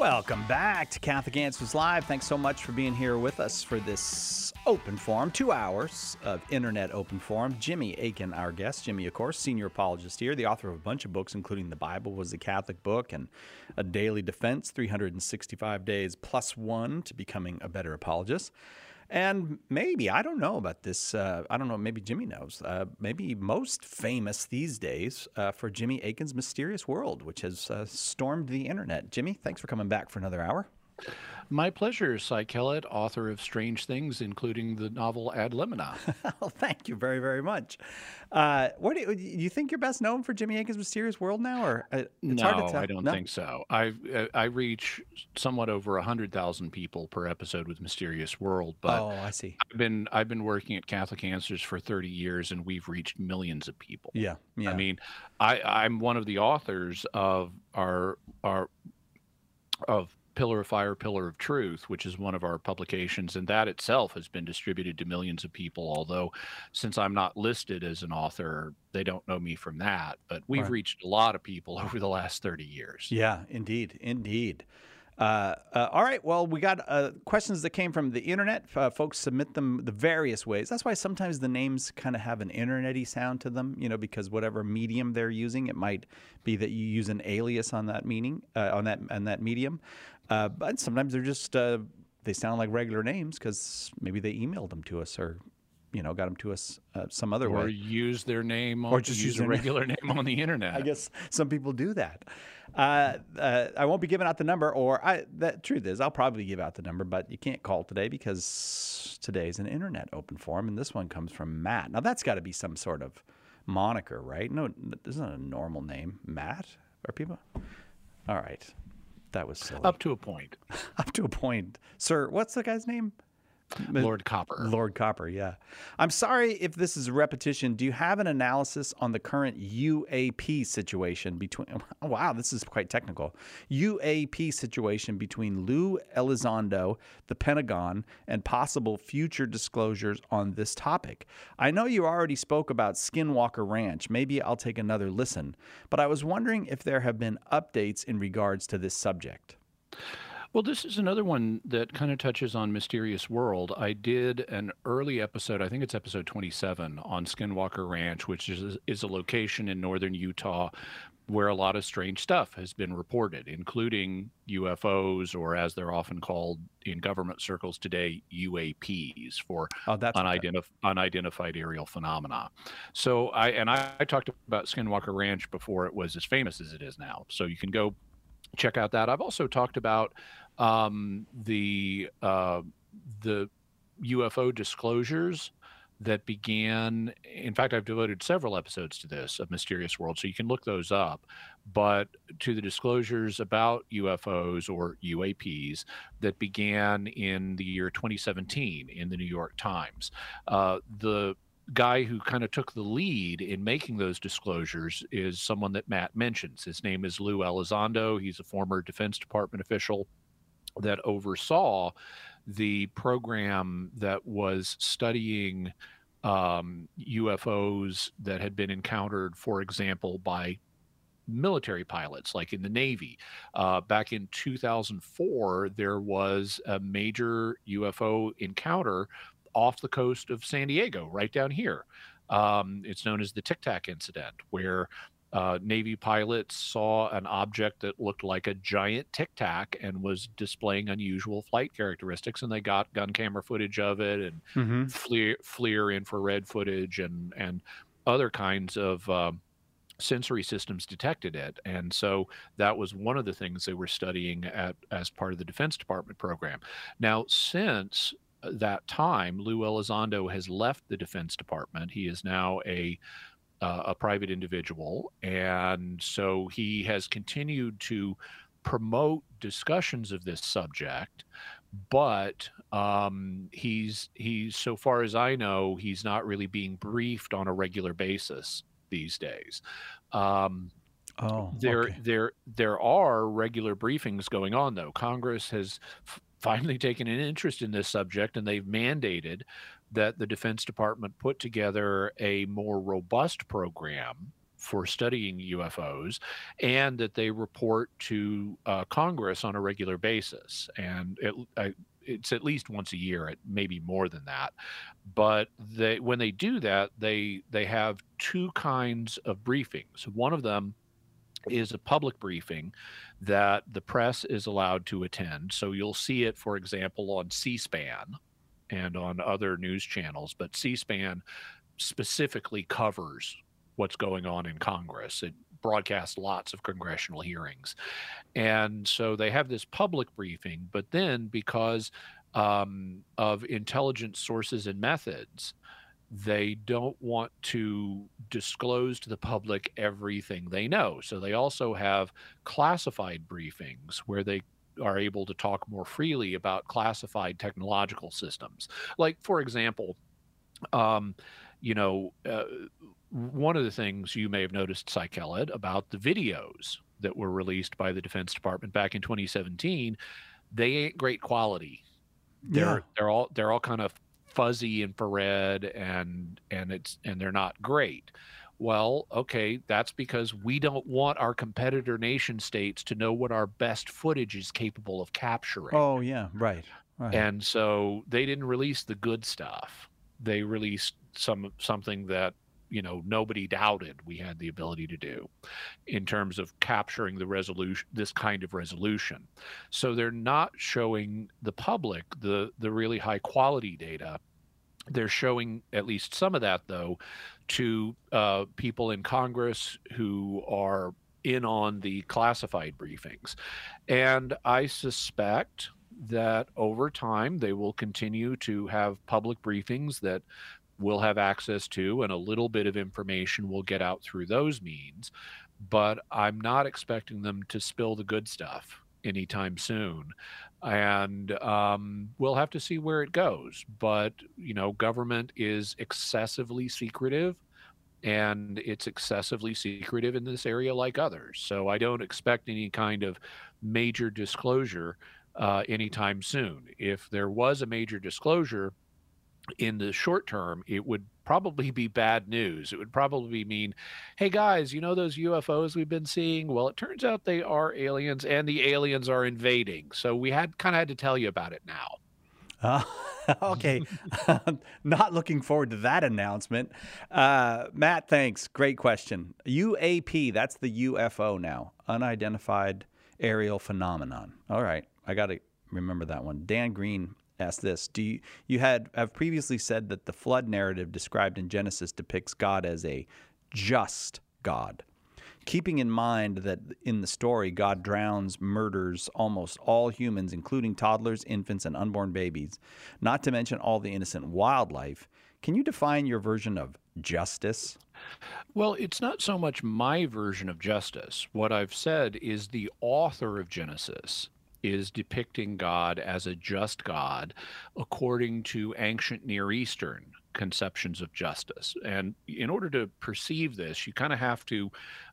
Welcome back to Catholic Answers Live. Thanks so much for being here with us for this open forum, 2 hours of internet open forum. Jimmy Akin, our guest. Jimmy, of course, senior apologist here, the author of a bunch of books, including The Bible Was a Catholic Book and A Daily Defense, 365 Days Plus One to Becoming a Better Apologist. And maybe, I don't know about this, I don't know, maybe Jimmy knows, maybe most famous these days for Jimmy Akin's Mysterious World, which has stormed the internet. Jimmy, thanks for coming back for another hour. My pleasure, Cy Kellett, author of Strange Things, including the novel Ad Limina. Well, thank you very, very much. What do you think you're best known for Jimmy Akin's Mysterious World now, or it's hard to tell? I don't think so. I reach somewhat over 100,000 people per episode with Mysterious World, but I see. I've been working at Catholic Answers for 30 years, and we've reached millions of people. Yeah. I mean, I'm one of the authors of of Pillar of Fire, Pillar of Truth, which is one of our publications, and that itself has been distributed to millions of people, although since I'm not listed as an author, they don't know me from that. But we've reached a lot of people over the last 30 years. Yeah, indeed. All right, well, we got questions that came from the internet. Folks submit them the various ways. That's why sometimes the names kind of have an internet-y sound to them, because whatever medium they're using, it might be that you use an alias on that on that medium. But sometimes they're just they sound like regular names because maybe they emailed them to us or got them to us some other way. Or use their name, or just use a regular name on the internet. I guess some people do that. I won't be giving out the number, the truth is I'll probably give out the number, but you can't call today because today's an internet open forum, and this one comes from Matt. Now that's got to be some sort of moniker, right? No, this isn't a normal name. Matt? Are people? All right. That was silly. Up to a point. Up to a point. Sir, what's the guy's name? Lord Copper. Lord Copper, yeah. I'm sorry if this is a repetition. Do you have an analysis on the current UAP situation between... Wow, this is quite technical. UAP situation between Lou Elizondo, the Pentagon, and possible future disclosures on this topic. I know you already spoke about Skinwalker Ranch. Maybe I'll take another listen. But I was wondering if there have been updates in regards to this subject. Well, this is another one that kind of touches on Mysterious World. I did an early episode, I think it's episode 27, on Skinwalker Ranch, which is a location in northern Utah where a lot of strange stuff has been reported, including UFOs, or as they're often called in government circles today, UAPs, for unidentified aerial phenomena. So I talked about Skinwalker Ranch before it was as famous as it is now. So you can go check out that. I've also talked about the UFO disclosures that began. In fact, I've devoted several episodes to this of Mysterious World, so you can look those up. But to the disclosures about UFOs or UAPs that began in the year 2017 in the New York Times. The guy who kind of took the lead in making those disclosures is someone that Matt mentions. His name is Lou Elizondo. He's a former Defense Department official that oversaw the program that was studying UFOs that had been encountered, for example, by military pilots, like in the Navy. Back in 2004, there was a major UFO encounter off the coast of San Diego, right down here. It's known as the Tic Tac incident, where Navy pilots saw an object that looked like a giant Tic Tac and was displaying unusual flight characteristics, and they got gun camera footage of it and FLIR infrared footage and other kinds of sensory systems detected it. And so that was one of the things they were studying as part of the Defense Department program. Now, since that time, Lou Elizondo has left the Defense Department. He is now a private individual, and so he has continued to promote discussions of this subject, but he's so far as I know, he's not really being briefed on a regular basis these days. There are regular briefings going on, though. Congress has finally taken an interest in this subject, and they've mandated that the Defense Department put together a more robust program for studying UFOs, and that they report to Congress on a regular basis. And it's at least once a year, it may be more than that. But when they do that, they have two kinds of briefings. One of them is a public briefing that the press is allowed to attend. So you'll see it, for example, on C-SPAN and on other news channels, but C-SPAN specifically covers what's going on in Congress. It broadcasts lots of congressional hearings. And so they have this public briefing, but then because of intelligence sources and methods, they don't want to disclose to the public everything they know. So they also have classified briefings where they are able to talk more freely about classified technological systems. Like, for example, you know, one of the things you may have noticed, Psychelid, about the videos that were released by the Defense Department back in 2017, they ain't great quality. They're all kind of fuzzy infrared and they're not great. Well, okay, that's because we don't want our competitor nation states to know what our best footage is capable of capturing. Oh yeah, right. And so they didn't release the good stuff. They released something that, you know, nobody doubted we had the ability to do in terms of capturing the resolution, this kind of resolution. So they're not showing the public the really high quality data. They're showing at least some of that, though, to people in Congress who are in on the classified briefings. And I suspect that over time they will continue to have public briefings that we'll have access to, and a little bit of information will get out through those means. But I'm not expecting them to spill the good stuff anytime soon. And we'll have to see where it goes. But, you know, government is excessively secretive, and it's excessively secretive in this area like others. So I don't expect any kind of major disclosure anytime soon. If there was a major disclosure in the short term, it would probably be bad news. It would probably mean, hey guys, you know those UFOs we've been seeing? Well, it turns out they are aliens, and the aliens are invading. So we had to tell you about it now. Okay. Not looking forward to that announcement. Matt, thanks. Great question. UAP, that's the UFO now. Unidentified aerial phenomenon. All right. I got to remember that one. Dan Green asked this. You have previously said that the flood narrative described in Genesis depicts God as a just God. Keeping in mind that in the story, God drowns, murders almost all humans, including toddlers, infants, and unborn babies, not to mention all the innocent wildlife, can you define your version of justice? Well, it's not so much my version of justice. What I've said is the author of Genesis is depicting God as a just God according to ancient Near Eastern conceptions of justice. And in order to perceive this, you kind of have to,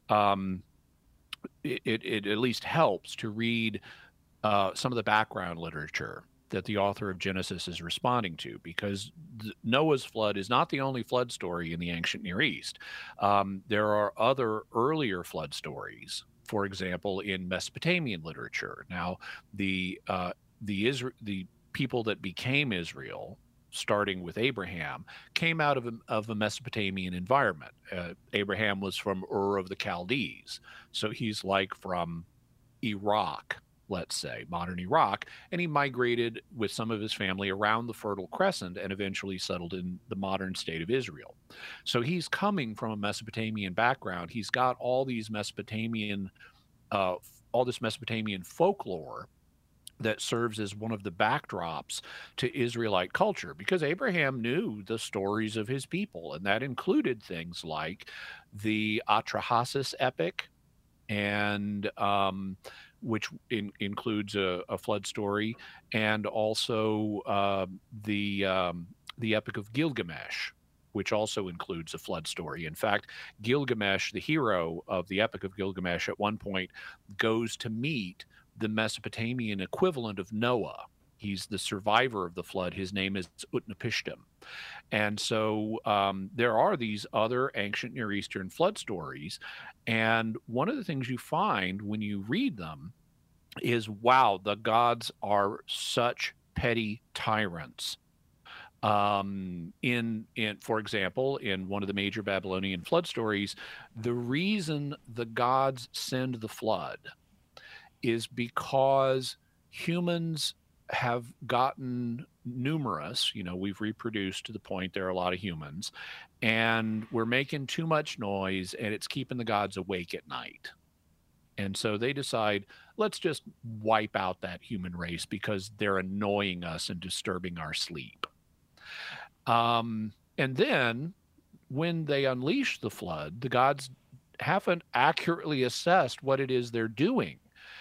it at least helps to read some of the background literature that the author of Genesis is responding to, because Noah's flood is not the only flood story in the ancient Near East. There are other earlier flood stories, for example, in Mesopotamian literature. Now, the people that became Israel, starting with Abraham, came out of a Mesopotamian environment. Abraham was from Ur of the Chaldees, so he's like from Iraq, let's say, modern Iraq, and he migrated with some of his family around the Fertile Crescent and eventually settled in the modern state of Israel. So he's coming from a Mesopotamian background. He's got all this Mesopotamian folklore that serves as one of the backdrops to Israelite culture, because Abraham knew the stories of his people, and that included things like the Atrahasis epic, and which includes a flood story, and also the Epic of Gilgamesh, which also includes a flood story. In fact, Gilgamesh, the hero of the Epic of Gilgamesh, at one point goes to meet the Mesopotamian equivalent of Noah. He's the survivor of the flood. His name is Utnapishtim. And so there are these other ancient Near Eastern flood stories. And one of the things you find when you read them is, wow, the gods are such petty tyrants. In for example, in one of the major Babylonian flood stories, the reason the gods send the flood is because humans have gotten numerous. We've reproduced to the point there are a lot of humans, and we're making too much noise, and it's keeping the gods awake at night. And so they decide, let's just wipe out that human race because they're annoying us and disturbing our sleep. And then when they unleash the flood, the gods haven't accurately assessed what it is they're doing.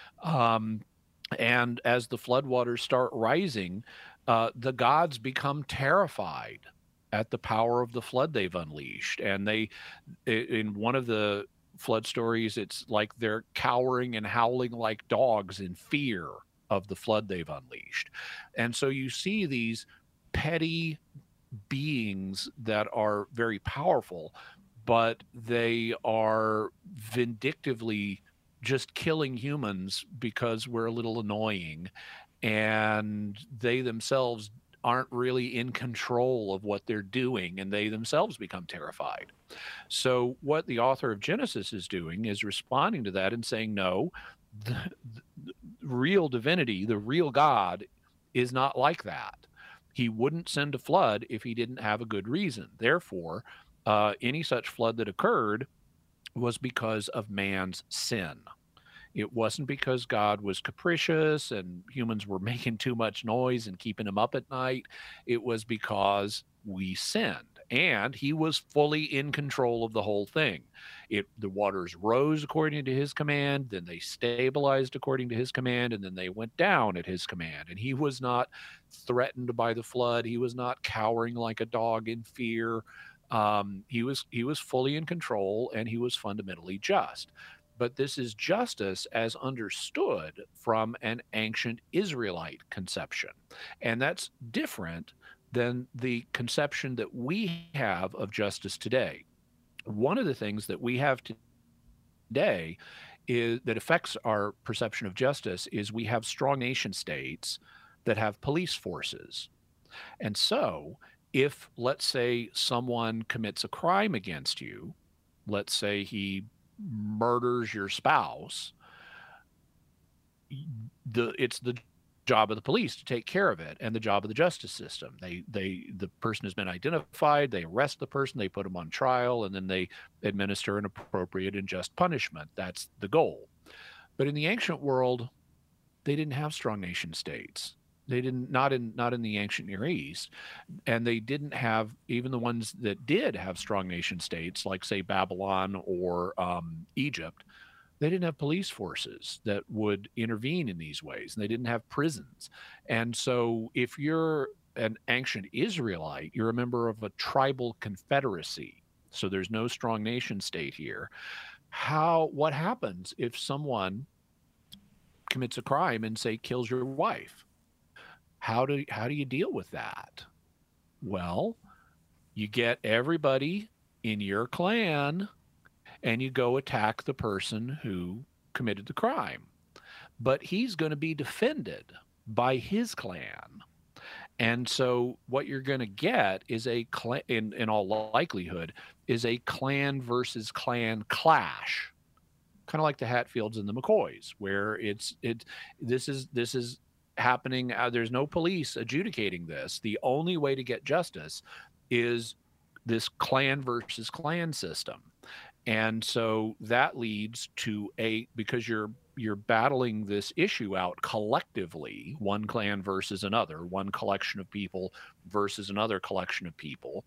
And as the floodwaters start rising, the gods become terrified at the power of the flood they've unleashed. And in one of the flood stories, it's like they're cowering and howling like dogs in fear of the flood they've unleashed. And so you see these petty beings that are very powerful, but they are vindictively just killing humans because we're a little annoying, and they themselves aren't really in control of what they're doing, and they themselves become terrified. So what the author of Genesis is doing is responding to that and saying, no, the real divinity, the real God, is not like that. He wouldn't send a flood if he didn't have a good reason. Therefore, any such flood that occurred was because of man's sin. It wasn't because God was capricious and humans were making too much noise and keeping him up at night. It was because we sinned, and he was fully in control of the whole thing. The waters rose according to his command, then they stabilized according to his command, and then they went down at his command. And he was not threatened by the flood. He was not cowering like a dog in fear. He was fully in control, and he was fundamentally just. But this is justice as understood from an ancient Israelite conception. And that's different than the conception that we have of justice today. One of the things that we have today is that affects our perception of justice is we have strong nation states that have police forces. And so if, let's say, someone commits a crime against you, let's say he murders your spouse, it's the job of the police to take care of it, and the job of the justice system. The person has been identified, they arrest the person, they put them on trial, and then they administer an appropriate and just punishment. That's the goal. But in the ancient world, they didn't have strong nation states. They didn't, not in the ancient Near East, and they didn't have, even the ones that did have strong nation states, like say Babylon or Egypt, they didn't have police forces that would intervene in these ways, and they didn't have prisons. And so if you're an ancient Israelite, you're a member of a tribal confederacy. So there's no strong nation state here. What happens if someone commits a crime and say kills your wife? How do you deal with that? Well, you get everybody in your clan and you go attack the person who committed the crime. But he's going to be defended by his clan. And so what you're going to get is a clan, in all likelihood, is a clan versus clan clash. Kind of like the Hatfields and the McCoys, where this is happening. There's no police adjudicating this. The only way to get justice is this clan versus clan system. And so that leads to because you're battling this issue out collectively, one clan versus another, one collection of people versus another collection of people.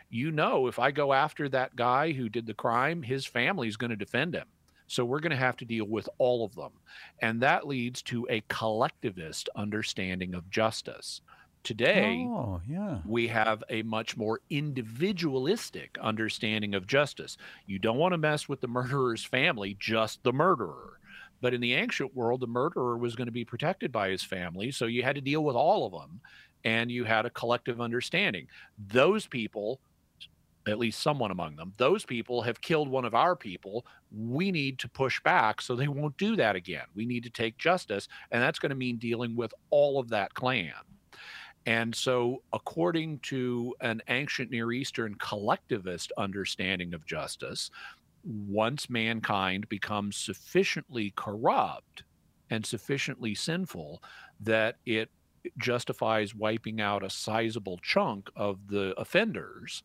If I go after that guy who did the crime, his family's going to defend him. So we're going to have to deal with all of them. And that leads to a collectivist understanding of justice. Today, we have a much more individualistic understanding of justice. You don't want to mess with the murderer's family, just the murderer. But in the ancient world, the murderer was going to be protected by his family, so you had to deal with all of them. and you had a collective understanding. Those people, at least someone among them, those people have killed one of our people. We need to push back so they won't do that again. We need to take justice, and that's going to mean dealing with all of that clan. And so, according to an ancient Near Eastern collectivist understanding of justice, once mankind becomes sufficiently corrupt and sufficiently sinful that it justifies wiping out a sizable chunk of the offenders,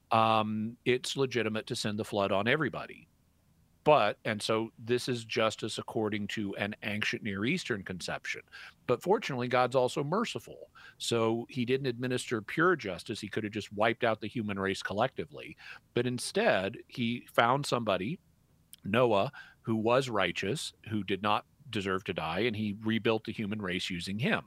it's legitimate to send the flood on everybody. And so this is justice according to an ancient Near Eastern conception. But fortunately, God's also merciful. So he didn't administer pure justice. He could have just wiped out the human race collectively. But instead, he found somebody, Noah, who was righteous, who did not deserve to die, and he rebuilt the human race using him.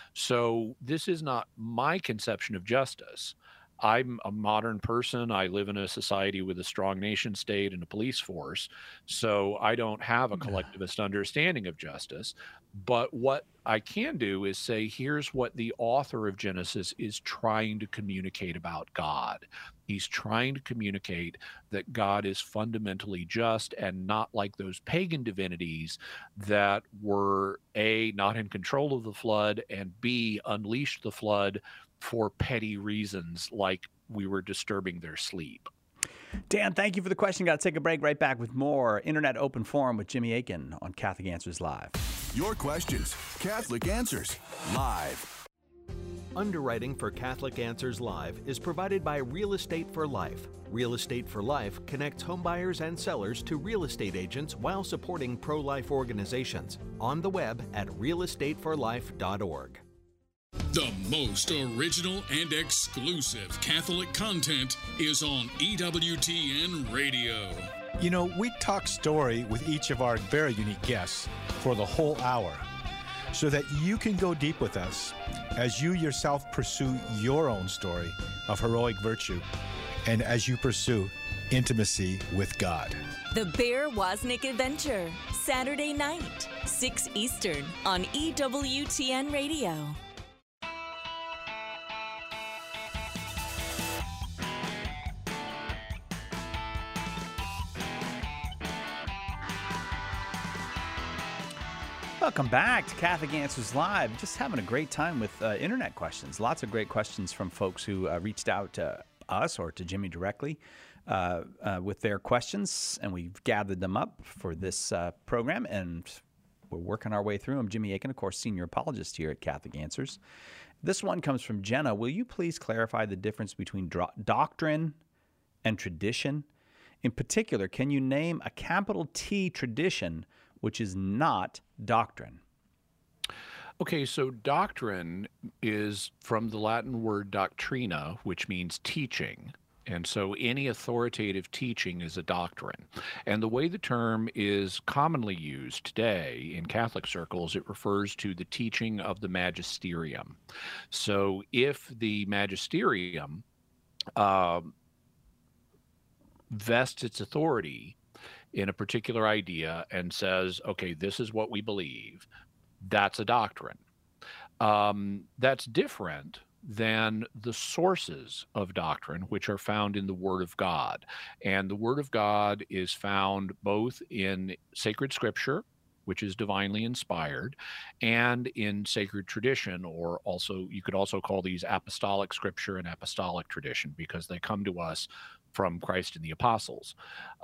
So this is not my conception of justice. I'm a modern person. I live in a society with a strong nation state and a police force. So I don't have a collectivist understanding of justice. But what I can do is say, here's what the author of Genesis is trying to communicate about God. He's trying to communicate that God is fundamentally just and not like those pagan divinities that were A, not in control of the flood, and B, unleashed the flood for petty reasons like we were disturbing their sleep. Dan, thank you for the question. Got to take a break. Right back with more Internet Open Forum with Jimmy Akin on Catholic Answers Live. Your questions, Catholic Answers Live. Underwriting for Catholic Answers Live is provided by Real Estate for Life. Real Estate for Life connects homebuyers and sellers to real estate agents while supporting pro-life organizations. On the web at realestateforlife.org. The most original and exclusive Catholic content is on EWTN Radio. You know, we talk story with each of our very unique guests for the whole hour so that you can go deep with us as you yourself pursue your own story of heroic virtue and as you pursue intimacy with God. The Bear Wozniak Adventure, Saturday night, 6 Eastern on EWTN Radio. Welcome back to Catholic Answers Live. Just having a great time with internet questions. Lots of great questions from folks who reached out to us or to Jimmy directly with their questions, and we've gathered them up for this program, and we're working our way through them. Jimmy Akin, of course, senior apologist here at Catholic Answers. This one comes from Jenna. Will you please clarify the difference between doctrine and tradition? In particular, can you name a capital T tradition which is not doctrine? Okay, so doctrine is from the Latin word doctrina, which means teaching. And so any authoritative teaching is a doctrine. And the way the term is commonly used today in Catholic circles, it refers to the teaching of the magisterium. So if the magisterium vests its authority in a particular idea and says, okay, this is what we believe, that's a doctrine. That's different than the sources of doctrine, which are found in the Word of God. And the Word of God is found both in sacred scripture, which is divinely inspired, and in sacred tradition, or also, you could also call these apostolic scripture and apostolic tradition, because they come to us from Christ and the apostles.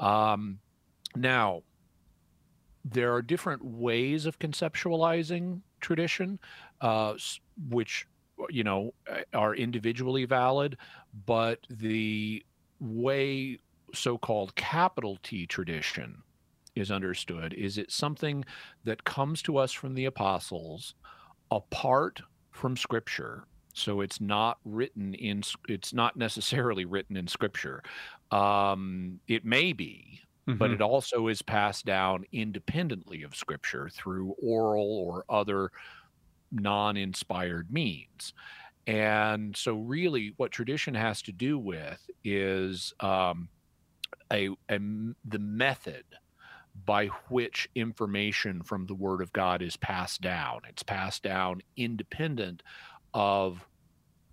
Now, there are different ways of conceptualizing tradition, which, you know, are individually valid, but the way so-called capital T tradition is understood is it's something that comes to us from the apostles apart from Scripture. So it's not necessarily written in Scripture. It may be, but it also is passed down independently of Scripture through oral or other non-inspired means. And so really what tradition has to do with is the method by which information from the Word of God is passed down. It's passed down independent of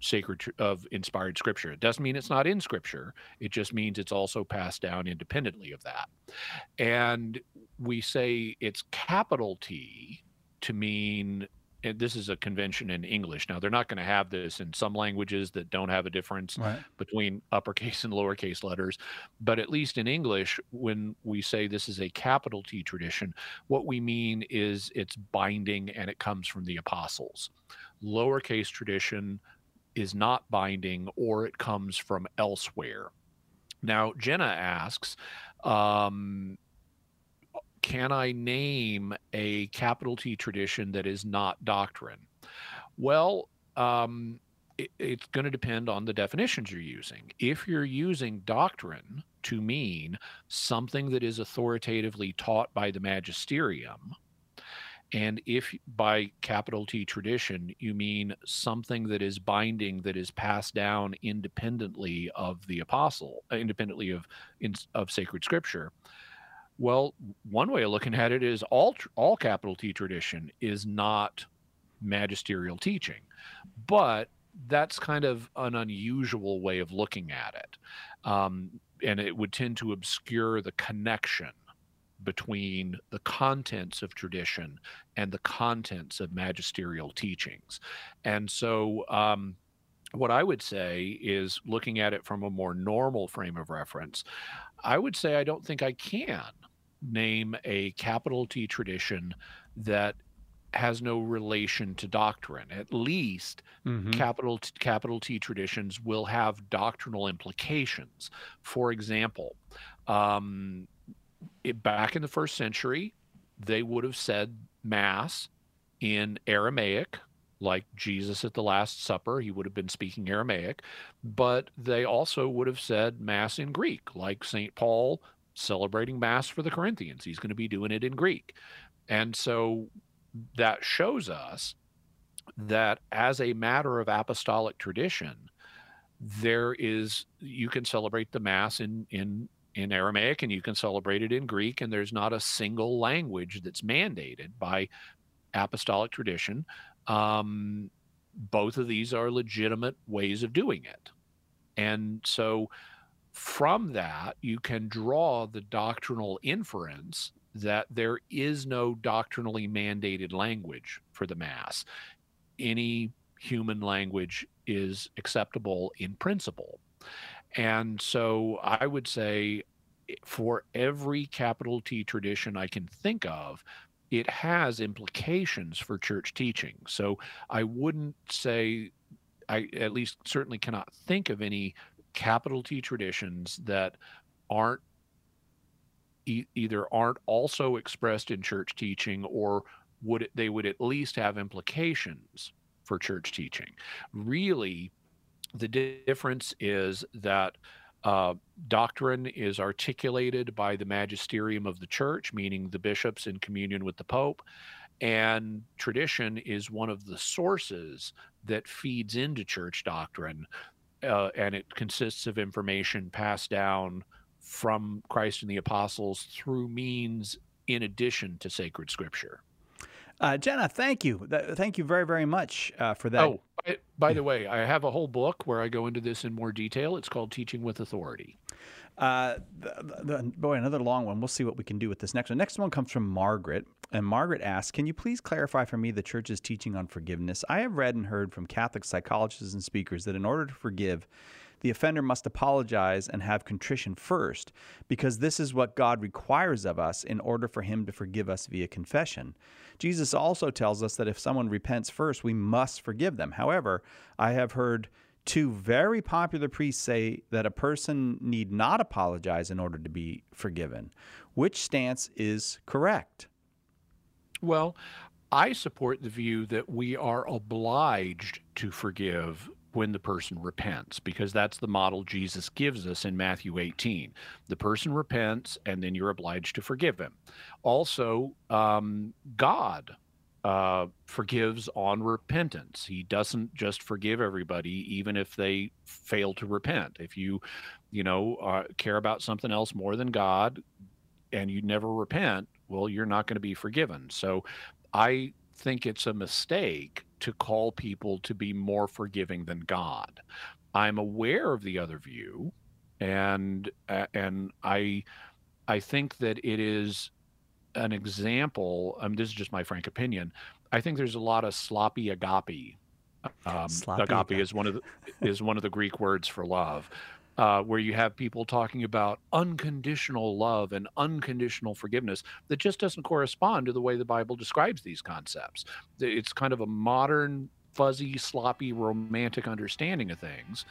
of inspired scripture. It doesn't mean it's not in scripture. It just means it's also passed down independently of that. And we say it's capital T to mean, and this is a convention in English. Now, they're not going to have this in some languages that don't have a difference between uppercase and lowercase letters. But at least in English, when we say this is a capital T tradition, what we mean is it's binding and it comes from the apostles. Lowercase tradition is not binding, or it comes from elsewhere. Now, Jenna asks, can I name a capital T tradition that is not doctrine? Well, it's going to depend on the definitions you're using. If you're using doctrine to mean something that is authoritatively taught by the magisterium, and if by capital T tradition you mean something that is binding, that is passed down independently of the apostle, independently of sacred scripture, well, one way of looking at it is all capital T tradition is not magisterial teaching, but that's kind of an unusual way of looking at it, and it would tend to obscure the connection between the contents of tradition and the contents of magisterial teachings. And so what I would say is, looking at it from a more normal frame of reference, I would say I don't think I can name a capital T tradition that has no relation to doctrine. At least capital T traditions will have doctrinal implications. For example, back in the first century, they would have said Mass in Aramaic, like Jesus at the Last Supper. He would have been speaking Aramaic, but they also would have said Mass in Greek, like St. Paul celebrating Mass for the Corinthians. He's going to be doing it in Greek. And so that shows us that as a matter of apostolic tradition, you can celebrate the Mass in Aramaic, and you can celebrate it in Greek, and there's not a single language that's mandated by apostolic tradition. Both of these are legitimate ways of doing it. And so from that, you can draw the doctrinal inference that there is no doctrinally mandated language for the Mass. Any human language is acceptable in principle. And so I would say, for every capital T tradition I can think of, it has implications for church teaching. So I wouldn't say, I at least certainly cannot think of any capital T traditions that aren't either aren't also expressed in church teaching, or they would at least have implications for church teaching. Really, the difference is that doctrine is articulated by the magisterium of the church, meaning the bishops in communion with the Pope, and tradition is one of the sources that feeds into church doctrine, and it consists of information passed down from Christ and the apostles through means in addition to sacred scripture. Jenna, thank you. Thank you very, very much for that. Oh, by the way, I have a whole book where I go into this in more detail. It's called Teaching with Authority. Boy, another long one. We'll see what we can do with this next one. Next one comes from Margaret. And Margaret asks, can you please clarify for me the church's teaching on forgiveness? I have read and heard from Catholic psychologists and speakers that in order to forgive, the offender must apologize and have contrition first, because this is what God requires of us in order for him to forgive us via confession. Jesus also tells us that if someone repents first, we must forgive them. However, I have heard two very popular priests say that a person need not apologize in order to be forgiven. Which stance is correct? Well, I support the view that we are obliged to forgive when the person repents, because that's the model Jesus gives us in Matthew 18. The person repents, and then you're obliged to forgive him. Also, God forgives on repentance. He doesn't just forgive everybody, even if they fail to repent. If you care about something else more than God and you never repent, well, you're not going to be forgiven. So I think it's a mistake to call people to be more forgiving than God. I'm aware of the other view, and I think that it is an example. This is just my frank opinion. I think there's a lot of sloppy agape. Agape is one of the Greek words for love, where you have people talking about unconditional love and unconditional forgiveness that just doesn't correspond to the way the Bible describes these concepts. It's kind of a modern, fuzzy, sloppy, romantic understanding of things.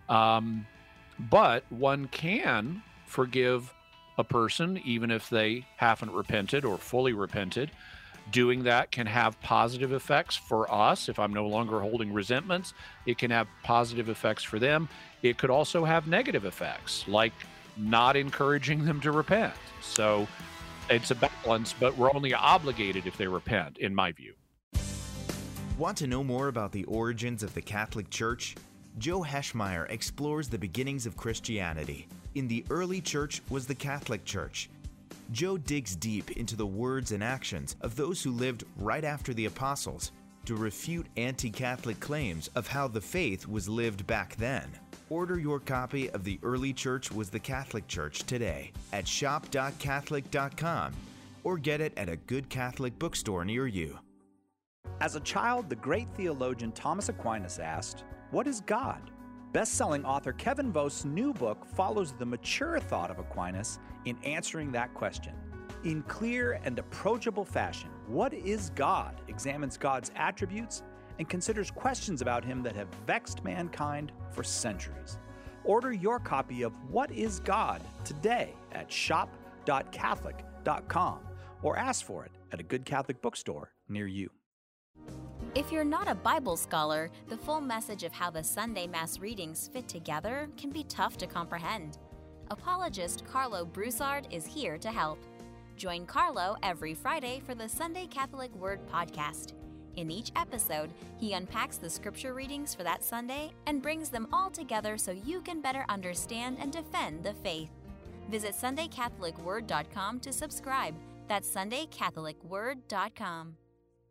But one can forgive a person even if they haven't repented or fully repented. Doing that can have positive effects for us. If I'm no longer holding resentments, it can have positive effects for them. It could also have negative effects, like not encouraging them to repent. So it's a balance, but we're only obligated if they repent, in my view. Want to know more about the origins of the Catholic Church? Joe Heschmeyer explores the beginnings of Christianity. In the early church was the Catholic Church. Joe digs deep into the words and actions of those who lived right after the apostles to refute anti-Catholic claims of how the faith was lived back then. Order your copy of The Early Church Was the Catholic Church today at shop.catholic.com or get it at a good Catholic bookstore near you. As a child, the great theologian Thomas Aquinas asked, "What is God?" Best-selling author Kevin Vost's new book follows the mature thought of Aquinas in answering that question. In clear and approachable fashion, What is God? Examines God's attributes and considers questions about him that have vexed mankind for centuries. Order your copy of What is God today at shop.catholic.com or ask for it at a good Catholic bookstore near you. If you're not a Bible scholar, the full message of how the Sunday Mass readings fit together can be tough to comprehend. Apologist Carlo Broussard is here to help. Join Carlo every Friday for the Sunday Catholic Word podcast. In each episode, he unpacks the scripture readings for that Sunday and brings them all together so you can better understand and defend the faith. Visit SundayCatholicWord.com to subscribe. That's SundayCatholicWord.com.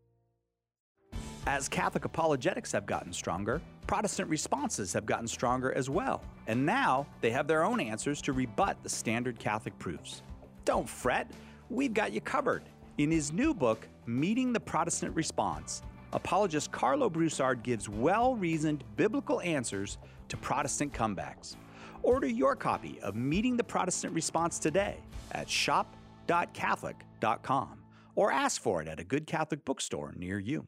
As Catholic apologetics have gotten stronger, Protestant responses have gotten stronger as well. And now they have their own answers to rebut the standard Catholic proofs. Don't fret, we've got you covered. In his new book, Meeting the Protestant Response, apologist Carlo Broussard gives well-reasoned biblical answers to Protestant comebacks. Order your copy of Meeting the Protestant Response today at shop.catholic.com or ask for it at a good Catholic bookstore near you.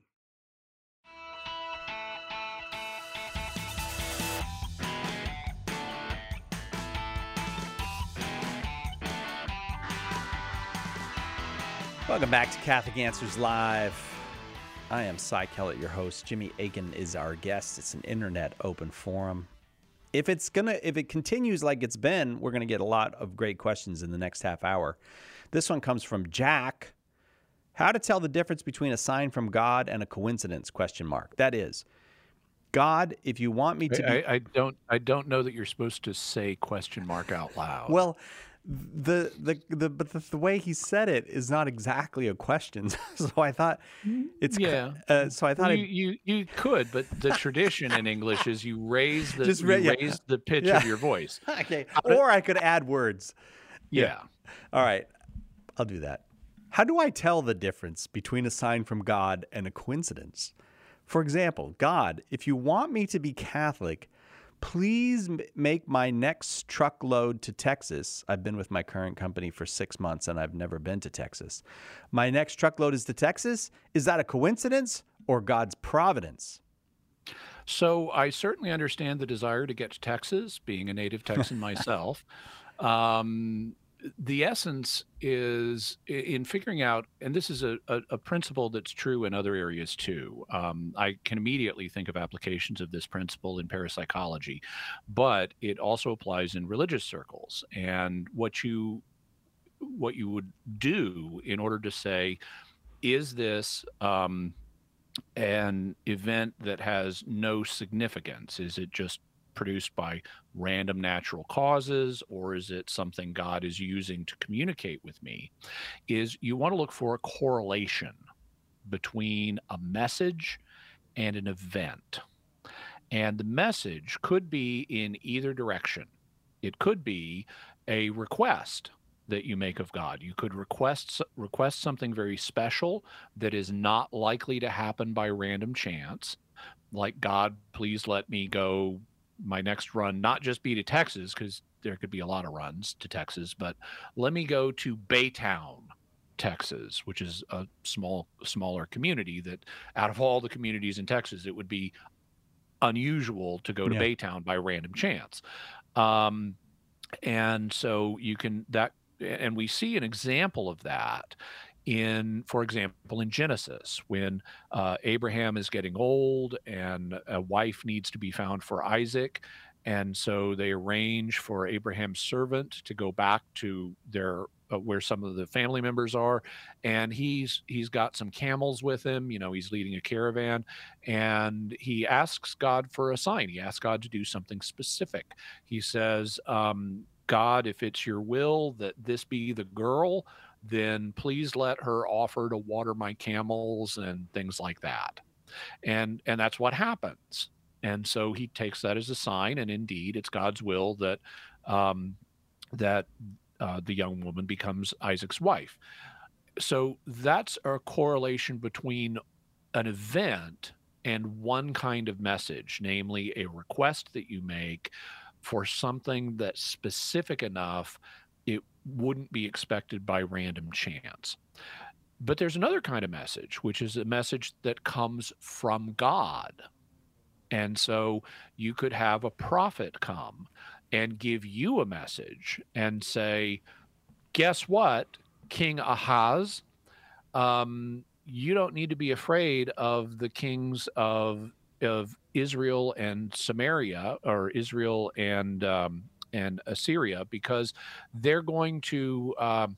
Welcome back to Catholic Answers Live. I am Cy Kellett, your host. Jimmy Akin is our guest. It's an internet open forum. If it continues like it's been, we're gonna get a lot of great questions in the next half hour. This one comes from Jack. How to tell the difference between a sign from God and a coincidence? ? That is, God, if you want me to be... I don't know that you're supposed to say ? out loud. Well, the way he said it is not exactly a question, so I thought it's so I thought you could, but the tradition in English is you raise the pitch of your voice. Okay, or I could add words. Yeah. All right, I'll do that. How do I tell the difference between a sign from God and a coincidence? For example, God, if you want me to be Catholic, please make my next truckload to Texas. I've been with my current company for 6 months and I've never been to Texas. My next truckload is to Texas. Is that a coincidence or God's providence? So I certainly understand the desire to get to Texas, being a native Texan myself. The essence is in figuring out, and this is a principle that's true in other areas too. I can immediately think of applications of this principle in parapsychology, but it also applies in religious circles. And what you would do in order to say, is this an event that has no significance? Is it just produced by random natural causes, or is it something God is using to communicate with me? Is you want to look for a correlation between a message and an event. And the message could be in either direction. It could be a request that you make of God. You could request something very special that is not likely to happen by random chance, like, God, please let me go my next run not just be to Texas, because there could be a lot of runs to Texas, but let me go to Baytown, Texas, which is a smaller community. That out of all the communities in Texas, it would be unusual to go to Baytown by random chance. And so you can and we see an example of that for example, in Genesis, when Abraham is getting old and a wife needs to be found for Isaac. And so they arrange for Abraham's servant to go back to their where some of the family members are, and he's got some camels with him. He's leading a caravan, and he asks God for a sign. He asks God to do something specific. He says, God, if it's your will that this be the girl, then please let her offer to water my camels and things like that. And that's what happens. And so he takes that as a sign, and indeed, it's God's will that the young woman becomes Isaac's wife. So that's a correlation between an event and one kind of message, namely a request that you make for something that's specific enough it wouldn't be expected by random chance. But there's another kind of message, which is a message that comes from God. And so you could have a prophet come and give you a message and say, guess what, King Ahaz, you don't need to be afraid of the kings of Israel and Samaria, or Israel and Assyria, because they're going to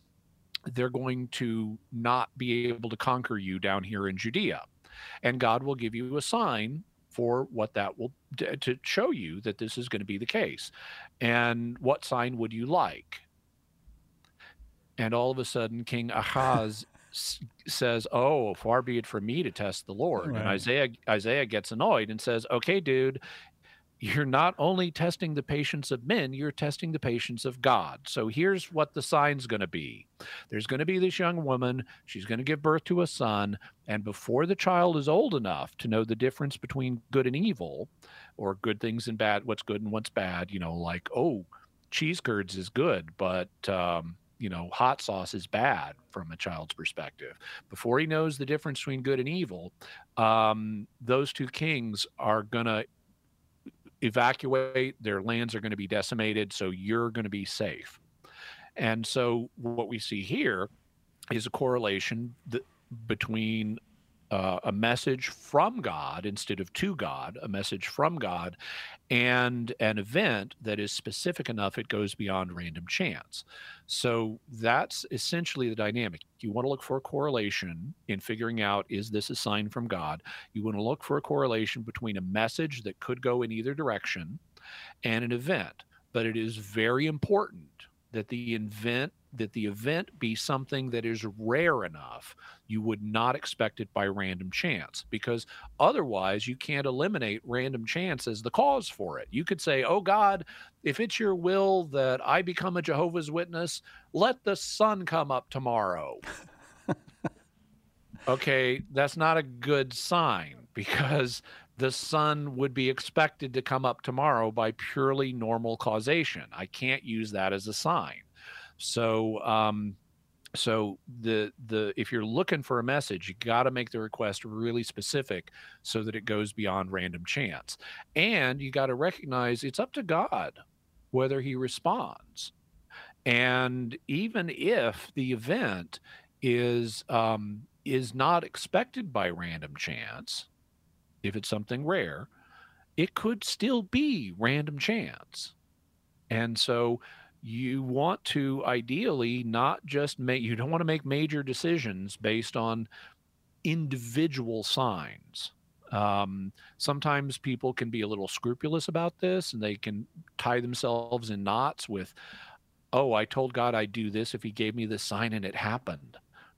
not be able to conquer you down here in Judea. And God will give you a sign for what that will, to show you that this is going to be the case. And what sign would you like? And all of a sudden, King Ahaz says, oh, far be it from me to test the Lord. Right. And Isaiah gets annoyed and says, okay, dude, you're not only testing the patience of men, you're testing the patience of God. So here's what the sign's going to be. There's going to be this young woman. She's going to give birth to a son. And before the child is old enough to know the difference between good and evil, or good things and bad, what's good and what's bad, like, oh, cheese curds is good, but, hot sauce is bad from a child's perspective. Before he knows the difference between good and evil, those two kings are going to evacuate, their lands are going to be decimated, so you're going to be safe. And so what we see here is a correlation between a message from God instead of to God, a message from God, and an event that is specific enough it goes beyond random chance. So that's essentially the dynamic. You want to look for a correlation in figuring out, is this a sign from God? You want to look for a correlation between a message that could go in either direction and an event. But it is very important that the event be something that is rare enough you would not expect it by random chance, because otherwise you can't eliminate random chance as the cause for it. You could say, oh God, if it's your will that I become a Jehovah's Witness, let the sun come up tomorrow. Okay, that's not a good sign, because the sun would be expected to come up tomorrow by purely normal causation. I can't use that as a sign. So, if you're looking for a message, you got to make the request really specific so that it goes beyond random chance. And you got to recognize it's up to God whether he responds. And even if the event is not expected by random chance, if it's something rare, it could still be random chance. And so you want to ideally not just you don't want to make major decisions based on individual signs. Sometimes people can be a little scrupulous about this, and they can tie themselves in knots with, oh, I told God I'd do this if he gave me this sign and it happened.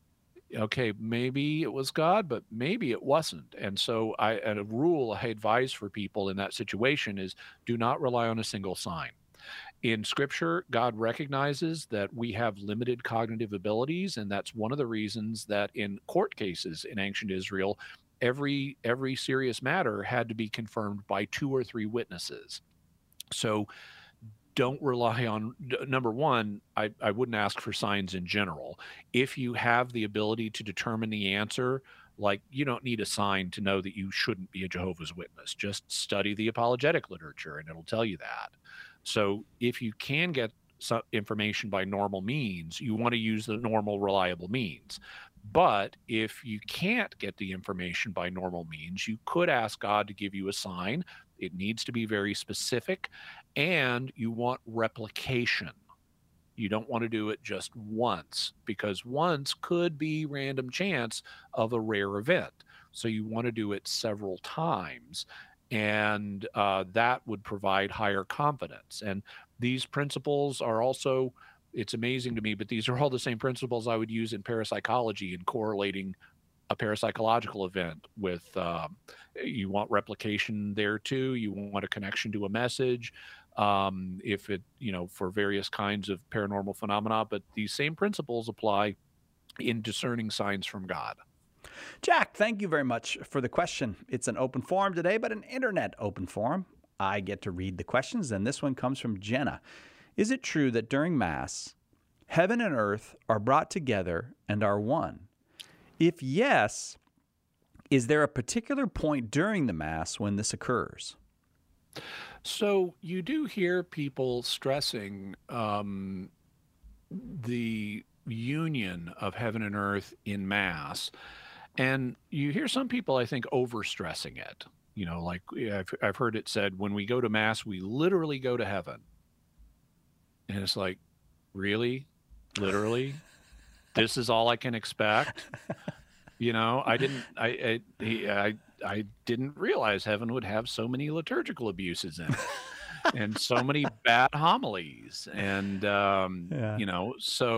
okay, maybe it was God, but maybe it wasn't. And so and a rule I advise for people in that situation is do not rely on a single sign. In Scripture, God recognizes that we have limited cognitive abilities, and that's one of the reasons that in court cases in ancient Israel, every serious matter had to be confirmed by 2 or 3 witnesses. So don't rely on, number one, I wouldn't ask for signs in general. If you have the ability to determine the answer, like you don't need a sign to know that you shouldn't be a Jehovah's Witness. Just study the apologetic literature and it'll tell you that. So if you can get some information by normal means, you want to use the normal, reliable means. But if you can't get the information by normal means, you could ask God to give you a sign. It needs to be very specific, and you want replication. You don't want to do it just once, because once could be random chance of a rare event. So you want to do it several times, and that would provide higher confidence. And these principles are also, it's amazing to me, but these are all the same principles I would use in parapsychology in correlating a parapsychological event with, you want replication there too. You want a connection to a message, if it, for various kinds of paranormal phenomena, but these same principles apply in discerning signs from God. Jack, thank you very much for the question. It's an open forum today, but an internet open forum. I get to read the questions, and this one comes from Jenna. Is it true that during Mass, heaven and earth are brought together and are one? If yes, is there a particular point during the Mass when this occurs? So you do hear people stressing the union of heaven and earth in Mass. And you hear some people, I think, overstressing it. Like I've heard it said, when we go to Mass, we literally go to heaven. And it's like, really? Literally? This is all I can expect? I didn't realize heaven would have so many liturgical abuses in it. And so many bad homilies. And, no,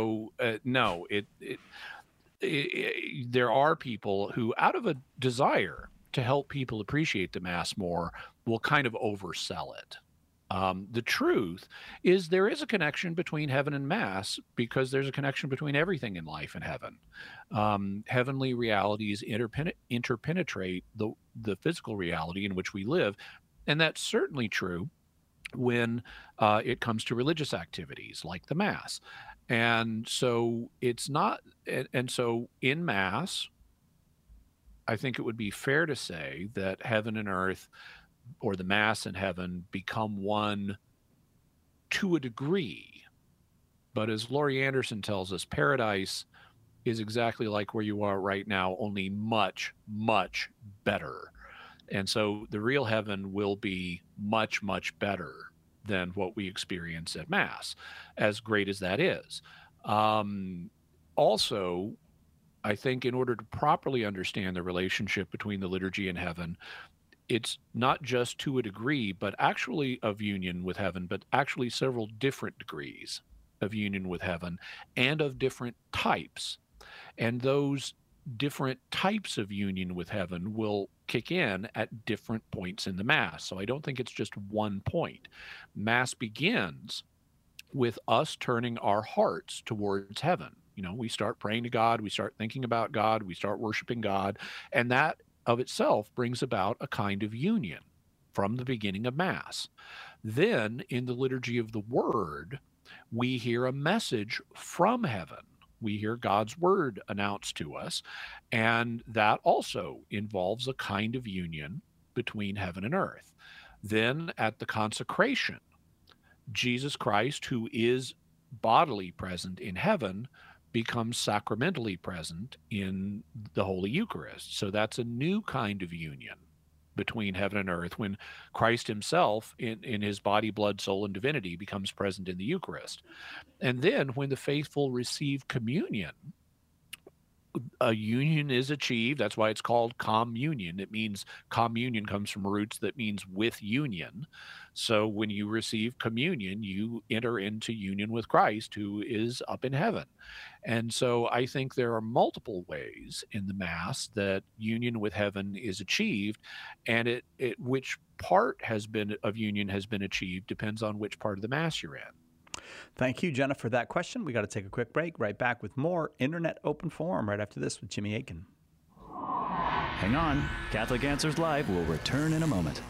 there are people who, out of a desire to help people appreciate the Mass more, will kind of oversell it. The truth is there is a connection between heaven and Mass, because there's a connection between everything in life and heaven. Heavenly realities interpenetrate the physical reality in which we live. And that's certainly true when it comes to religious activities like the Mass. And so it's not, and so in Mass, I think it would be fair to say that heaven and earth, or the Mass and heaven, become one to a degree. But as Laurie Anderson tells us, paradise is exactly like where you are right now, only much, much better. And so the real heaven will be much, much better than what we experience at Mass, as great as that is. Also, I think in order to properly understand the relationship between the liturgy and heaven, it's not just to a degree, but actually of union with heaven, but actually several different degrees of union with heaven, and of different types. And those different types of union with heaven will kick in at different points in the Mass. So I don't think it's just one point. Mass begins with us turning our hearts towards heaven. We start praying to God, we start thinking about God, we start worshiping God, and that of itself brings about a kind of union from the beginning of Mass. Then in the liturgy of the Word, we hear a message from heaven. We hear God's word announced to us, and that also involves a kind of union between heaven and earth. Then at the consecration, Jesus Christ, who is bodily present in heaven, becomes sacramentally present in the Holy Eucharist. So that's a new kind of union between heaven and earth, when Christ himself in his body, blood, soul, and divinity becomes present in the Eucharist. And then when the faithful receive communion, a union is achieved. That's why it's called communion. It means communion comes from roots that means with union. So when you receive communion, you enter into union with Christ, who is up in heaven. And so I think there are multiple ways in the Mass that union with heaven is achieved, and which part of union has been achieved depends on which part of the Mass you're in. Thank you, Jenna, for that question. We got to take a quick break. Right back with more Internet Open Forum right after this with Jimmy Akin. Hang on. Catholic Answers Live will return in a moment.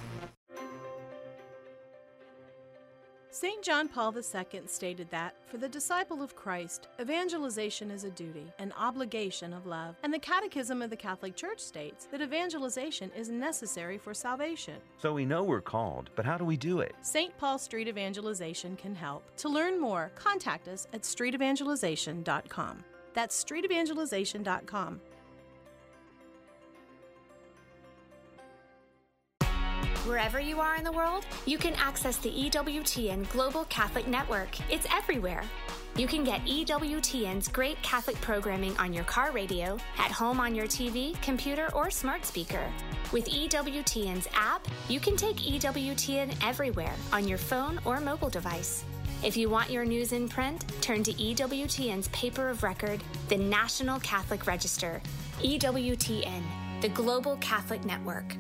St. John Paul II stated that, for the disciple of Christ, evangelization is a duty, an obligation of love, and the Catechism of the Catholic Church states that evangelization is necessary for salvation. So we know we're called, but how do we do it? St. Paul Street Evangelization can help. To learn more, contact us at streetevangelization.com. That's streetevangelization.com. Wherever you are in the world, you can access the EWTN Global Catholic Network. It's everywhere. You can get EWTN's great Catholic programming on your car radio, at home on your TV, computer, or smart speaker. With EWTN's app, you can take EWTN everywhere on your phone or mobile device. If you want your news in print, turn to EWTN's paper of record, the National Catholic Register. EWTN, the Global Catholic Network.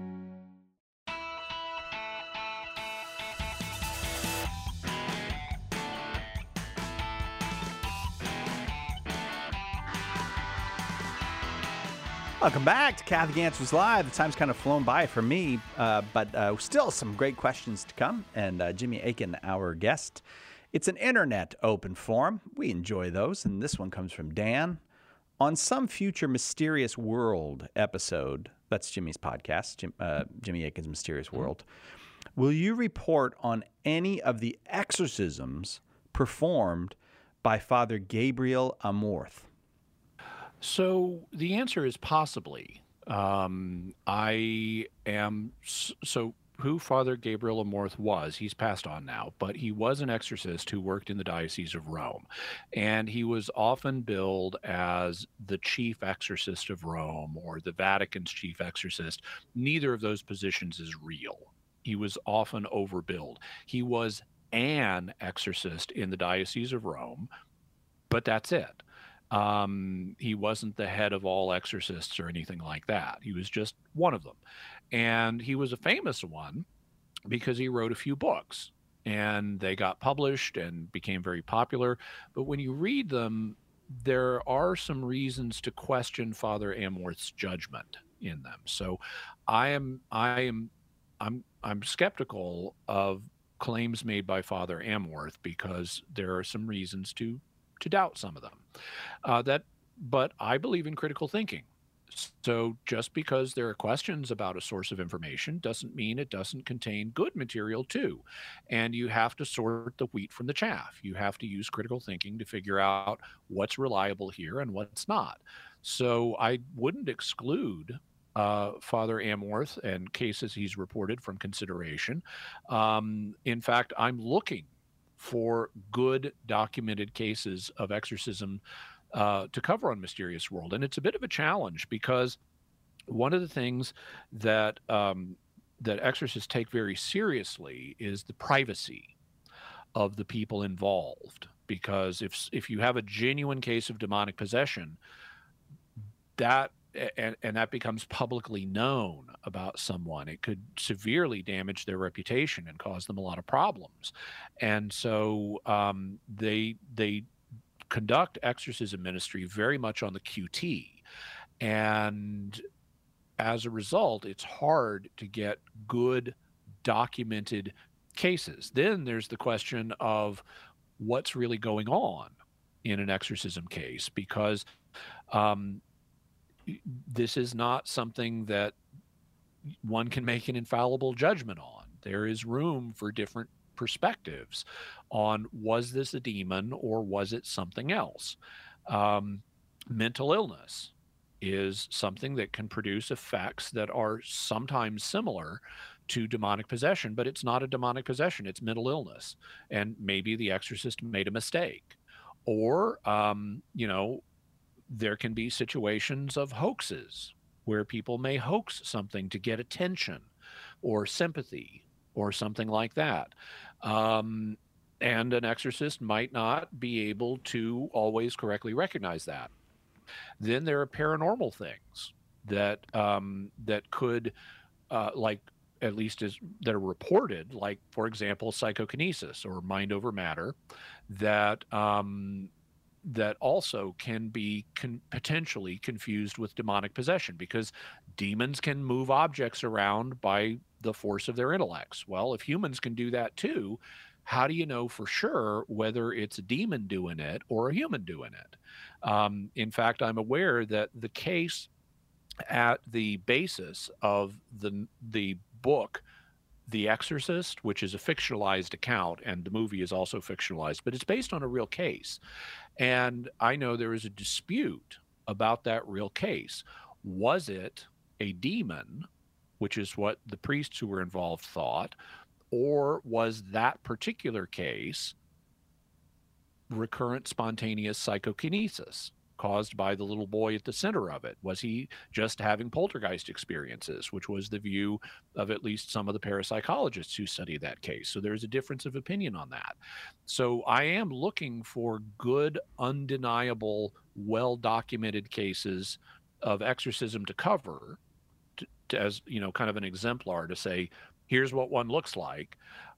Welcome back to Catholic Answers Live. The time's kind of flown by for me, but still some great questions to come. And Jimmy Akin, our guest. It's an Internet Open Forum. We enjoy those. And this one comes from Dan. On some future Mysterious World episode, that's Jimmy's podcast, Jimmy Akin's Mysterious World, will you report on any of the exorcisms performed by Father Gabriel Amorth? So the answer is possibly. Who Father Gabriel Amorth was, he's passed on now, but he was an exorcist who worked in the Diocese of Rome. And he was often billed as the chief exorcist of Rome or the Vatican's chief exorcist. Neither of those positions is real. He was often overbilled. He was an exorcist in the Diocese of Rome, but that's it. He wasn't the head of all exorcists or anything like that. He was just one of them. And he was a famous one because he wrote a few books and they got published and became very popular. But when you read them, there are some reasons to question Father Amorth's judgment in them. So I'm skeptical of claims made by Father Amorth because there are some reasons to doubt some of them. But I believe in critical thinking. So just because there are questions about a source of information doesn't mean it doesn't contain good material too. And you have to sort the wheat from the chaff. You have to use critical thinking to figure out what's reliable here and what's not. So I wouldn't exclude Father Amorth and cases he's reported from consideration. In fact, I'm looking for good documented cases of exorcism to cover on Mysterious World. And it's a bit of a challenge because one of the things that that exorcists take very seriously is the privacy of the people involved. Because if you have a genuine case of demonic possession, that becomes publicly known about someone, it could severely damage their reputation and cause them a lot of problems. And so they conduct exorcism ministry very much on the QT. And as a result, it's hard to get good documented cases. Then there's the question of what's really going on in an exorcism case, because this is not something that one can make an infallible judgment on. There is room for different perspectives on, was this a demon or was it something else? Mental illness is something that can produce effects that are sometimes similar to demonic possession, but it's not a demonic possession, it's mental illness. And maybe the exorcist made a mistake. Or, There can be situations of hoaxes where people may hoax something to get attention or sympathy or something like that. And an exorcist might not be able to always correctly recognize that. Then there are paranormal things that that could, like, at least that are reported, like, for example, psychokinesis or mind over matter, that that also can be potentially confused with demonic possession, because demons can move objects around by the force of their intellects. Well, if humans can do that too, how do you know for sure whether it's a demon doing it or a human doing it? In fact, I'm aware that the case at the basis of the book The Exorcist, which is a fictionalized account, and the movie is also fictionalized, but it's based on a real case. And I know there is a dispute about that real case. Was it a demon, which is what the priests who were involved thought, or was that particular case recurrent spontaneous psychokinesis caused by the little boy at the center of it? Was he just having poltergeist experiences, which was the view of at least some of the parapsychologists who study that case? So there's a difference of opinion on that. So I am looking for good, undeniable, well-documented cases of exorcism to cover, as, you know, kind of an exemplar to say, here's what one looks like.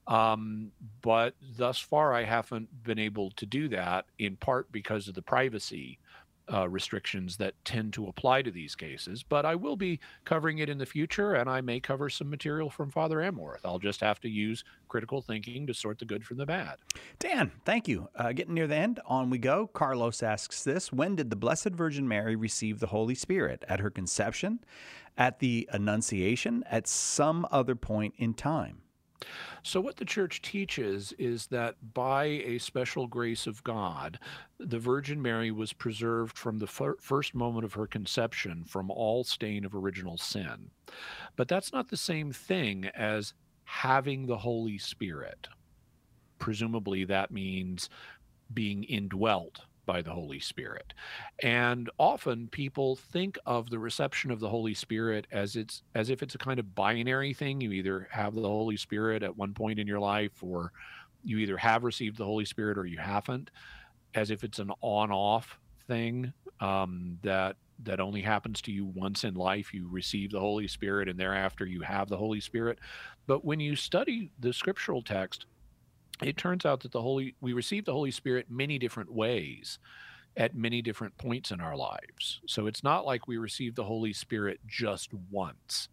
But thus far, I haven't been able to do that, in part because of the privacy restrictions that tend to apply to these cases. But I will be covering it in the future, and I may cover some material from Father Amorth. I'll just have to use critical thinking to sort the good from the bad. Dan, thank you. Getting near the end, on we go. Carlos asks this: when did the Blessed Virgin Mary receive the Holy Spirit? At her conception, at the Annunciation, at some other point in time? So what the Church teaches is that by a special grace of God, the Virgin Mary was preserved from the first moment of her conception from all stain of original sin. But that's not the same thing as having the Holy Spirit. Presumably that means being indwelt by the Holy Spirit. And often people think of the reception of the Holy Spirit as if it's a kind of binary thing. You either have the Holy Spirit at one point in your life, or you either have received the Holy Spirit or you haven't, as if it's an on-off thing that only happens to you once in life. You receive the Holy Spirit and thereafter you have the Holy Spirit. But when you study the scriptural text, it turns out that we receive the Holy Spirit many different ways at many different points in our lives. So it's not like we receive the Holy Spirit just once.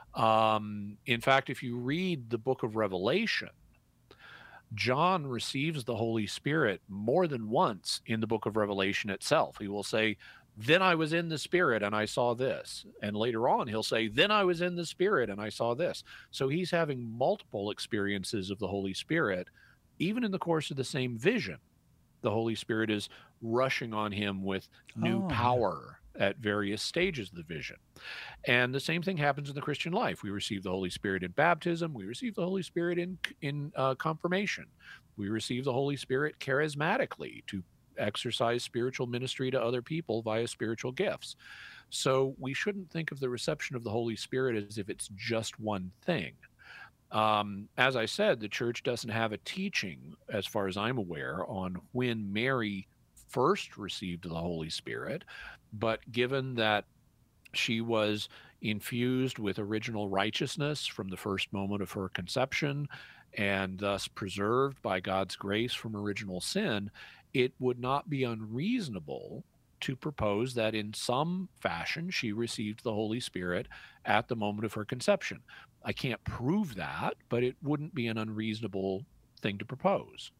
In fact, if you read the book of Revelation, John receives the Holy Spirit more than once in the book of Revelation itself. He will say, "Then I was in the Spirit and I saw this." And later on, he'll say, "Then I was in the Spirit and I saw this." So he's having multiple experiences of the Holy Spirit. Even in the course of the same vision, the Holy Spirit is rushing on him with new power at various stages of the vision. And the same thing happens in the Christian life. We receive the Holy Spirit in baptism. We receive the Holy Spirit in confirmation. We receive the Holy Spirit charismatically to exercise spiritual ministry to other people via spiritual gifts. So we shouldn't think of the reception of the Holy Spirit as if it's just one thing. As I said, the Church doesn't have a teaching, as far as I'm aware, on when Mary first received the Holy Spirit, but given that she was infused with original righteousness from the first moment of her conception and thus preserved by God's grace from original sin, it would not be unreasonable to propose that in some fashion she received the Holy Spirit at the moment of her conception. I can't prove that, but it wouldn't be an unreasonable thing to propose.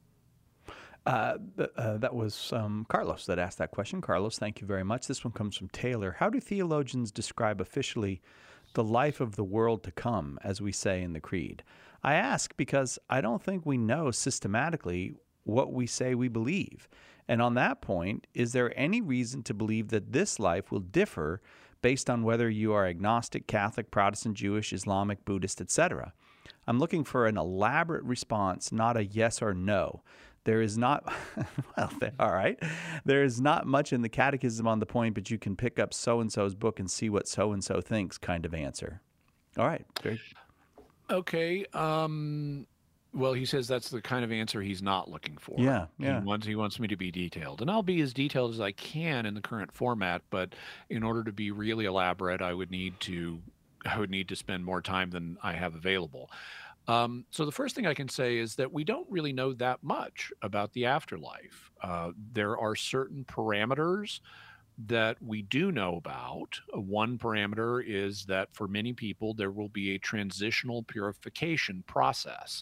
That was Carlos that asked that question. Carlos, thank you very much. This one comes from Taylor. How do theologians describe officially the life of the world to come, as we say in the Creed? I ask because I don't think we know systematically what we say we believe. And on that point, is there any reason to believe that this life will differ based on whether you are agnostic, Catholic, Protestant, Jewish, Islamic, Buddhist, etc.? I'm looking for an elaborate response, not a yes or no. There is not, well, all right. There is not much in the catechism on the point, but you can pick up so-and-so's book and see what so-and-so thinks kind of answer. All right. Great. Okay. Well, he says that's the kind of answer he's not looking for. Yeah. He wants me to be detailed. And I'll be as detailed as I can in the current format, but in order to be really elaborate, I would need to spend more time than I have available. So the first thing I can say is that we don't really know that much about the afterlife. There are certain parameters that we do know about. One parameter is that for many people, there will be a transitional purification process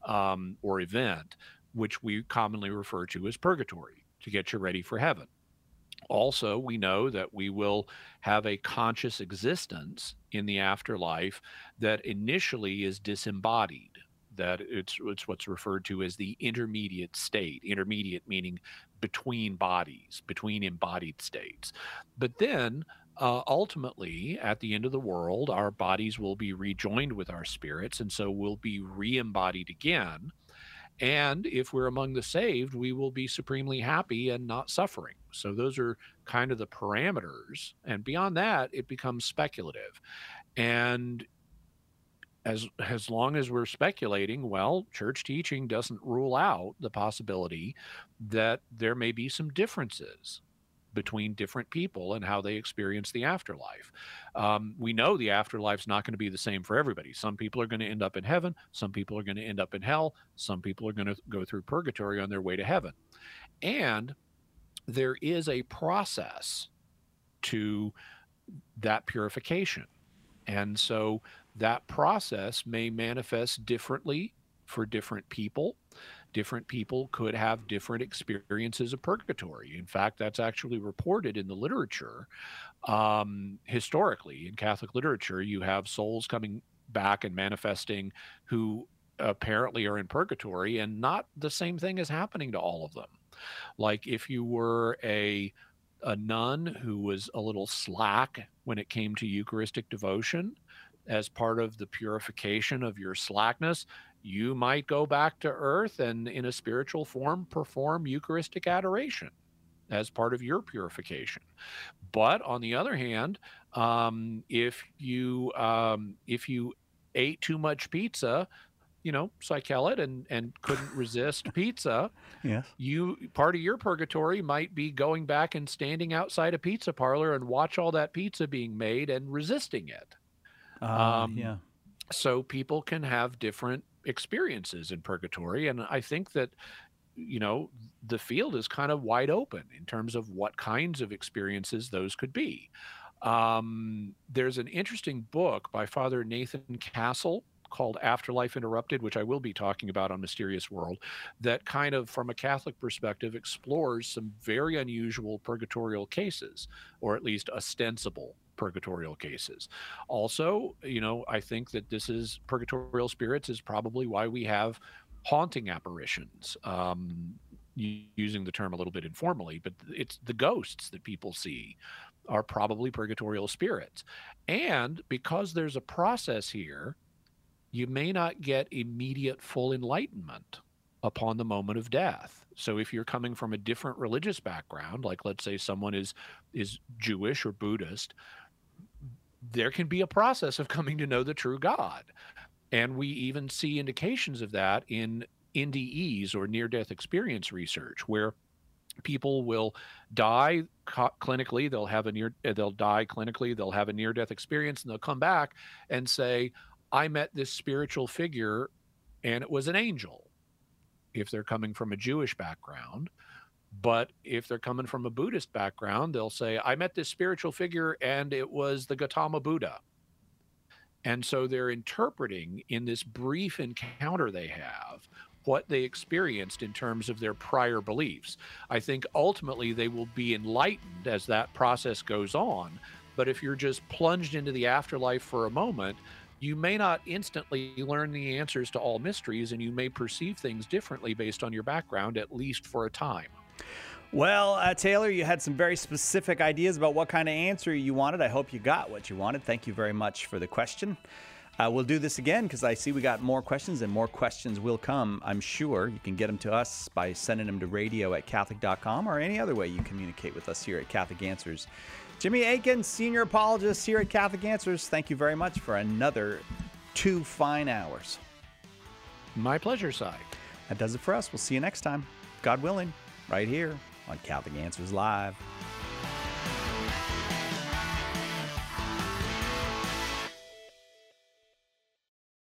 or event, which we commonly refer to as purgatory, to get you ready for heaven. Also, we know that we will have a conscious existence in the afterlife that initially is disembodied, that it's what's referred to as the intermediate state, intermediate meaning between bodies, between embodied states. But then ultimately, at the end of the world, our bodies will be rejoined with our spirits, and so we'll be re-embodied again. And if we're among the saved, we will be supremely happy and not suffering. So those are kind of the parameters. And beyond that, it becomes speculative. And as long as we're speculating, well, church teaching doesn't rule out the possibility that there may be some differences between different people and how they experience the afterlife. We know the afterlife's not going to be the same for everybody. Some people are going to end up in heaven. Some people are going to end up in hell. Some people are going to go through purgatory on their way to heaven. And there is a process to that purification. And so that process may manifest differently for different people. Different people could have different experiences of purgatory. In fact, that's actually reported in the literature. Historically, in Catholic literature, you have souls coming back and manifesting who apparently are in purgatory, and not the same thing is happening to all of them. Like if you were a nun who was a little slack when it came to Eucharistic devotion, as part of the purification of your slackness, you might go back to earth and in a spiritual form perform Eucharistic adoration as part of your purification. But on the other hand, if you ate too much pizza, psychelet and couldn't resist pizza, yes, part of your purgatory might be going back and standing outside a pizza parlor and watch all that pizza being made and resisting it. So people can have different experiences in purgatory. And I think that, the field is kind of wide open in terms of what kinds of experiences those could be. There's an interesting book by Father Nathan Castle called Afterlife Interrupted, which I will be talking about on Mysterious World, that kind of, from a Catholic perspective, explores some very unusual purgatorial cases, or at least ostensible purgatorial cases. Also, I think that this is purgatorial spirits is probably why we have haunting apparitions, using the term a little bit informally, but it's the ghosts that people see are probably purgatorial spirits. And because there's a process here, you may not get immediate full enlightenment upon the moment of death. So if you're coming from a different religious background, like let's say someone is Jewish or Buddhist, there can be a process of coming to know the true God. And we even see indications of that in NDEs, or near-death experience research, where people will die clinically, they'll die clinically, they'll have a near-death experience, and they'll come back and say, I met this spiritual figure and it was an angel, if they're coming from a Jewish background. But if they're coming from a Buddhist background, they'll say, I met this spiritual figure and it was the Gautama Buddha. And so they're interpreting in this brief encounter they have what they experienced in terms of their prior beliefs. I think ultimately they will be enlightened as that process goes on. But if you're just plunged into the afterlife for a moment, you may not instantly learn the answers to all mysteries, and you may perceive things differently based on your background, at least for a time. Well, Taylor, you had some very specific ideas about what kind of answer you wanted. I hope you got what you wanted. Thank you very much for the question. We'll do this again because I see we got more questions, and more questions will come, I'm sure. You can get them to us by sending them to radio@catholic.com or any other way you communicate with us here at Catholic Answers. Jimmy Akin, Senior Apologist here at Catholic Answers, thank you very much for another 2 fine hours. My pleasure, Si. That does it for us. We'll see you next time, God willing, right here on Catholic Answers Live.